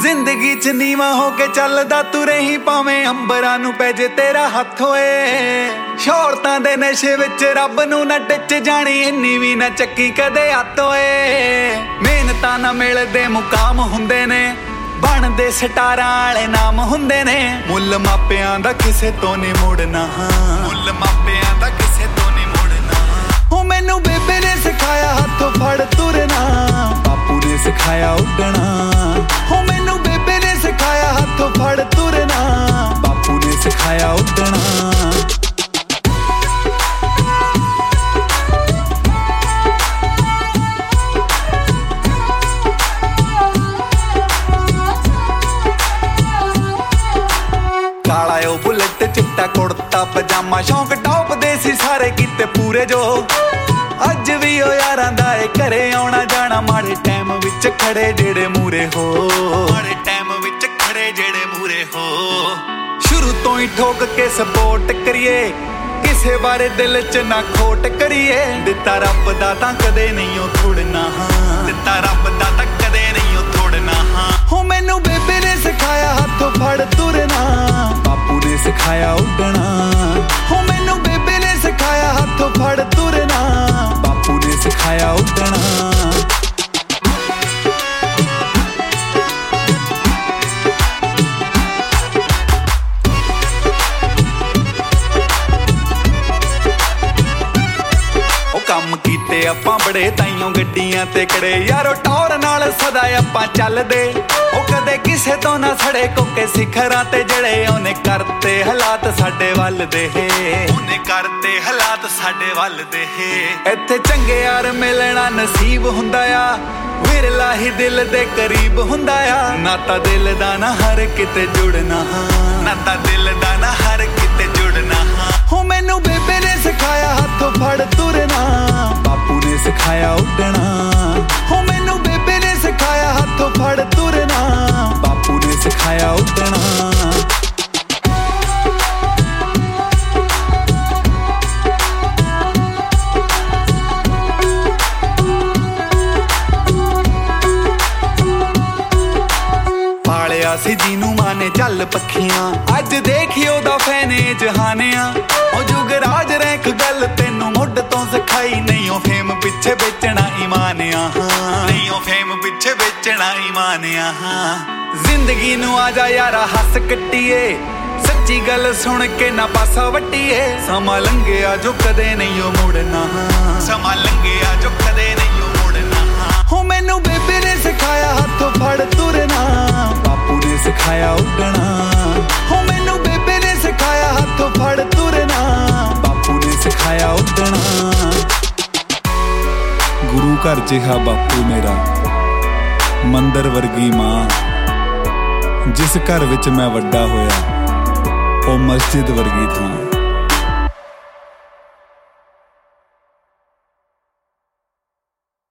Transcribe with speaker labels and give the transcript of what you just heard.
Speaker 1: ਜ਼ਿੰਦਗੀ ਚ ਨੀਵਾਂ ਹੋ ਕੇ ਚੱਲਦਾ ਤੂੰ ਰਹੀ ਭਾਵੇਂ ਅੰਬਰਾਂ ਨੂੰ ਪੈ ਜੇ ਤੇਰਾ ਹੱਥ ਓਏ। ਸ਼ੌਹਰਤਾਂ ਦੇ ਨਸ਼ੇ ਵਿੱਚ ਰੱਬ ਨੂੰ ਨਾ ਟਿੱਚ ਜਾਣੀ, ਇੰਨੀ ਵੀ ਨਾ ਚੱਕੀ ਕਦੇ ਹੱਥ ਓਏ। ਮਿਹਨਤਾਂ ਨਾ ਮਿਲਦੇ ਮੁਕਾਮ ਹੁੰਦੇ ਨੇ, ਬਣਦੇ ਸਟਾਰਾਂ ਵਾਲੇ ਨਾਮ ਹੁੰਦੇ ਨੇ। ਮੁੱਲ ਮਾਪਿਆਂ ਦਾ ਕਿਸੇ ਤੋਂ ਨਹੀਂ ਮੁੜਨਾ, ਮੁੱਲ ਮਾਪਿਆਂ ਦਾ ਕਿਸੇ ਤੋਂ ਨਹੀਂ ਮੁੜਨਾ। ਉਹ ਮੈਨੂੰ ਬੇਬੇ ਨੇ ਸਿਖਾਇਆ ਹੱਥੋਂ ਫੜ ਤੁਰਨਾ, ਬਾਪੂ ਨੇ ਸਿਖਾਇਆ ਉੱਡਣਾ। ਉਹ ਮੈਨੂੰ ਬੇਬੇ ਨੇ ਸਿਖਾਇਆ ਹੱਥੋਂ ਫੜ ਤੁਰਨਾ, ਬਾਪੂ ਨੇ ਸਿਖਾਇਆ ਉੱਡਣਾ। ਕਾਲਾ ਉਹ ਬੁਲਟ ਚਿੱਟਾ ਕੁੜਤਾ ਪਜਾਮਾ, ਸ਼ੌਂਕ ਟੌਪ ਦੇ ਸੀ ਸਾਰੇ ਕੀਤੇ ਪੂਰੇ ਜੋ। ਅੱਜ ਵੀ ਉਹ ਯਾਰਾਂ ਦਾ ਏ ਘਰੇ ਆਉਣਾ ਜਾਣਾ, ਮਾੜੇ ਟਾਈਮ ਵਿੱਚ ਖੜੇ ਜਿਹੜੇ ਮੂਰੇ ਹੋ, ਮਾੜੇ ਟਾਈਮ ਵਿੱਚ ਖੜੇ ਜਿਹੜੇ ਮੂਰੇ ਹੋ। ਸ਼ੁਰੂ ਤੋਂ ਹੀ ਠੋਕ ਕੇ ਸਪੋਰਟ ਕਰੀਏ, ਕਿਸੇ ਬਾਰੇ ਦਿਲ ਚ ਨਾ ਖੋਟ ਕਰੀਏ। ਦਿੱਤਾ ਰੱਬ ਦਾ ਤਾਂ ਕਦੇ ਨਹੀਂ ਉਹ ਥੋੜਨਾ, ਦਿੱਤਾ ਰੱਬ ਦਾ ਤਾਂ ਕਦੇ ਨਹੀਂ ਉਹ ਥੋੜਨਾ। ਹੋ ਮੈਨੂੰ ਬੇਬੇ ਨੇ ਸਿਖਾਇਆ ਹੱਥੋਂ ਫੜ ਤੁਰਨਾ, ਬਾਪੂ ਨੇ ਸਿਖਾਇਆ ਉੱਡਣਾ। ਹੋ ਮੈਨੂੰ ਬੇਬੇ ਨੇ ਸਿਖਾਇਆ ਹੱਥੋਂ ਫੜ ਤੁਰਨਾ, ਬਾਪੂ ਨੇ ਸਿਖਾਇਆ ਉੱਡਣਾ। ਕੰਮ ਕੀਤੇ ਆਪਾਂ ਬੜੇ ਤਾਈਓ ਗੱਡੀਆਂ ਤੇ ਖੜੇ, ਯਾਰੋ ਟੌਰ ਨਾਲ ਸਦਾ ਆਪਾਂ ਚੱਲਦੇ। ਉਹ ਕਦੇ ਕਿਸੇ ਤੋਂ ਨਾ ਸੜੇ ਕੋਕੇ ਸਿਖਰਾਂ ਤੇ ਜੜੇ, ਉਹਨੇ ਕਰਤੇ ਹਾਲਾਤ ਸਾਡੇ ਵੱਲ ਦੇ, ਉਹਨੇ ਕਰਤੇ ਹਾਲਾਤ ਸਾਡੇ ਵੱਲ ਦੇ। ਇੱਥੇ ਚੰਗੇ ਯਾਰ ਮਿਲਣਾ ਨਸੀਬ ਹੁੰਦਾ ਆ, ਵਿਰਲਾ ਹੀ ਦਿਲ ਦੇ ਕਰੀਬ ਹੁੰਦਾ ਆ। ਨਾਤਾ ਦਿਲ ਦਾ ਨਾ ਹਰ ਕਿਤੇ ਜੁੜਨਾ, ਨਾਤਾ ਦਿਲ ਦਾ ਨਾ ਹਰ ਕਿਤੇ ਜੁੜਨਾ। ਹੋ ਮੈਨੂੰ ਬੇਬੇ ਨੇ ਸਿਖਾਇਆ ਹੱਥੋਂ ਫੜ ਤੁਰਨਾ, ਬਾਪੂ ਨੇ ਸਿਖਾਇਆ ਉੱਡਣਾ। ਹੋ ਮੈਨੂੰ ਬੇਬੇ ਨੇ ਸਿਖਾਇਆ ਹੱਥੋਂ ਫੜ ਤੁਰਨਾ, ਬਾਪੂ ਨੇ ਸਿਖਾਇਆ ਉੱਡਣਾ। ਪਾਲਿਆ ਸੀ ਜਿਹਨੂੰ ਮਾਂ ਨੇ ਚੱਲ ਪੱਖੀਆਂ, ਅੱਜ ਦੇਖਿਓ ਦਾ ਫੈਨੇ ਜਹਾਨਿਆ। ਉਹ ਜੁਗਰਾਜ ਰੈਂਕ ਗੱਲ ਤੈਨੂੰ ਮੁੱਢ ਤੋਂ ਸਿਖਾਈ, ਨਹੀਂ ਉਹ ਫੇਮ ਪਿੱਛੇ ਵੇਚਣਾ ਈਮਾਨਿਆ, ਨਹੀਂ ਉਹ ਫੇਮ ਪਿੱਛੇ ਵੇਚਣਾ ਈਮਾਨਿਆ। ਜ਼ਿੰਦਗੀ ਨੂੰ ਆ ਜਾ ਯਾਰਾ ਹੱਸ ਕੱਟੀਏ, ਸੱਚੀ ਗੱਲ ਸੁਣ ਕੇ ਨਾ ਪਾਸਾ ਵੱਟੀਏ। ਸਮਾਂ ਲੰਘਿਆ ਜੋ ਕਦੇ ਨਹੀਂ ਉਹ ਮੁੜਨਾ, ਸਮਾਂ ਲੰਘਿਆ ਜੋ ਕਦੇ ਨਹੀਂ ਉਹ ਮੁੜਨਾ। ਹੋ ਮੈਨੂੰ ਬੇਬੇ ਨੇ ਸਿਖਾਇਆ ਹੱਥੋਂ ਫੜ ਤੁਰਨਾ, ਬਾਪੂ ਨੇ ਸਿਖਾਇਆ ਉੱਡਣਾ। ਹੋ ਮੈਨੂੰ ਬੇਬੇ ਨੇ ਸਿਖਾਇਆ ਹੱਥੋਂ ਫੜ ਤੁਰਨਾ, ਬਾਪੂ ਨੇ ਸਿਖਾਇਆ ਉੱਡਣਾ। ਗੁਰੂ ਘਰ ਜਿਹਾ ਬਾਪੂ ਮੇਰਾ, ਮੰਦਰ ਵਰਗੀ ਮਾਂ। ਜਿਸ ਘਰ ਵਿੱਚ ਮੈਂ ਵੱਡਾ ਹੋਇਆ, ਉਹ ਮਸਜਿਦ ਵਰਗੀ ਥਾਂ।